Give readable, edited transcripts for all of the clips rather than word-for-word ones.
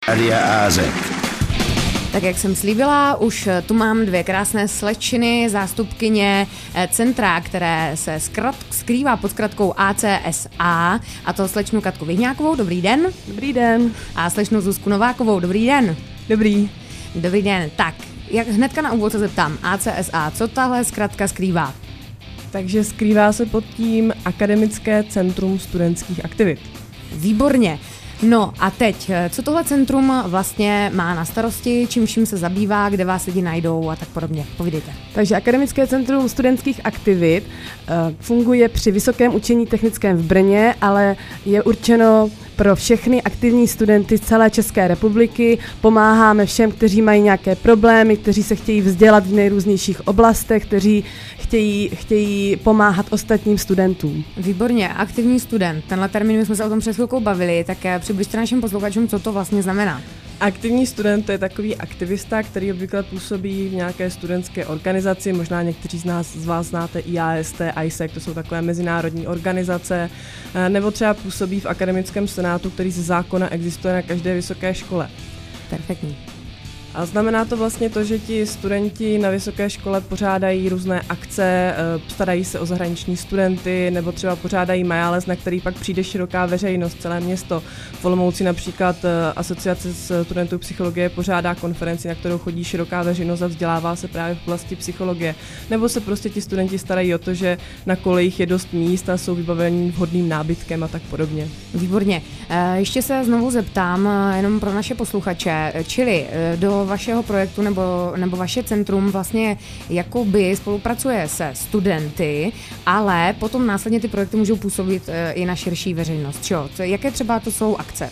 Rádia AZ. Tak jak jsem slíbila, už tu mám dvě krásné slečny, zástupkyně centra, které se skrývá pod zkratkou ACSA, a to slečnu Katku Vyhňákovou, dobrý den. Dobrý den. A slečnu Zuzku Novákovou, dobrý den. Dobrý. Dobrý den. Tak, jak hnedka na úvod se zeptám, ACSA, co tahle zkratka skrývá? Takže skrývá se pod tím Akademické centrum studentských aktivit. Výborně. No a teď, co tohle centrum vlastně má na starosti, čím vším se zabývá, kde vás lidi najdou a tak podobně? Povídejte. Takže Akademické centrum studentských aktivit funguje při Vysokém učení technickém v Brně, ale je určeno pro všechny aktivní studenty z celé České republiky. Pomáháme všem, kteří mají nějaké problémy, kteří se chtějí vzdělat v nejrůznějších oblastech, kteří chtějí pomáhat ostatním studentům. Výborně, aktivní student. Tenhle termín, my jsme se o tom před chvilkou bavili, tak přibližte našim posluchačům, co to vlastně znamená. Aktivní student je takový aktivista, který obvykle působí v nějaké studentské organizaci, možná někteří z vás znáte IAST, ISEC, to jsou takové mezinárodní organizace, nebo třeba působí v akademickém senátu, který ze zákona existuje na každé vysoké škole. Perfektní. A znamená to vlastně to, že ti studenti na vysoké škole pořádají různé akce, starají se o zahraniční studenty, nebo třeba pořádají majález, na který pak přijde široká veřejnost, celé město. V Olomouci například Asociace studentů psychologie pořádá konferenci, na kterou chodí široká veřejnost a vzdělává se právě v oblasti psychologie. Nebo se prostě ti studenti starají o to, že na kolejích je dost míst a jsou vybaveni vhodným nábytkem a tak podobně. Výborně. Ještě se znovu zeptám, jenom pro naše posluchače, čili do vašeho projektu nebo vaše centrum vlastně jakoby spolupracuje se studenty, ale potom následně ty projekty můžou působit i na širší veřejnost. Čo? Jaké třeba to jsou akce,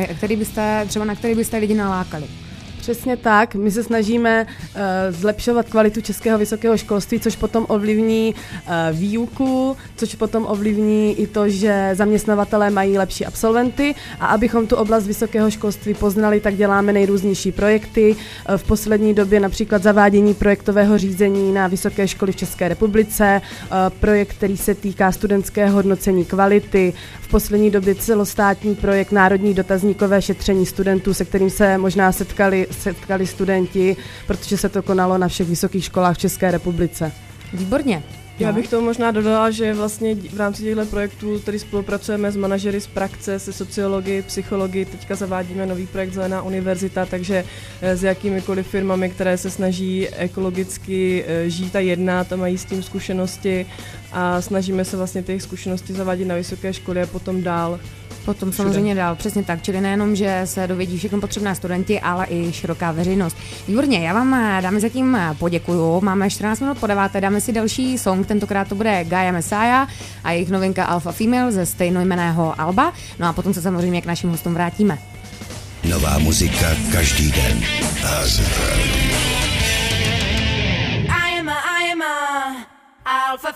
na které byste lidi nalákali? Přesně tak, my se snažíme zlepšovat kvalitu českého vysokého školství, což potom ovlivní výuku, což potom ovlivní i to, že zaměstnavatelé mají lepší absolventy, a abychom tu oblast vysokého školství poznali, tak děláme nejrůznější projekty. V poslední době například zavádění projektového řízení na vysoké školy v České republice, projekt, který se týká studentského hodnocení kvality, v poslední době celostátní projekt Národní dotazníkové šetření studentů, se kterým se možná setkali studenti, protože se to konalo na všech vysokých školách v České republice. Výborně. Já bych to možná dodala, že vlastně v rámci těchto projektů tady spolupracujeme s manažery z praxe, se sociology, psychologi, teďka zavádíme nový projekt Zelená univerzita, takže s jakýmikoliv firmami, které se snaží ekologicky žít a jednat a mají s tím zkušenosti, a snažíme se vlastně těch zkušeností zavádět na vysoké školy a potom dál. Potom samozřejmě dál, přesně tak, čili nejenom, že se dovědí všechno potřebné studenti, ale i široká veřejnost. Výborně, já vám, dámy, zatím poděkuju, máme 14 minut po 9, dáme si další song, tentokrát to bude Gaia Messiah a jejich novinka Alpha Female ze stejnojmenného alba, no a potom se samozřejmě k našim hostům vrátíme. Nová muzika každý den. AZ. I am a Alpha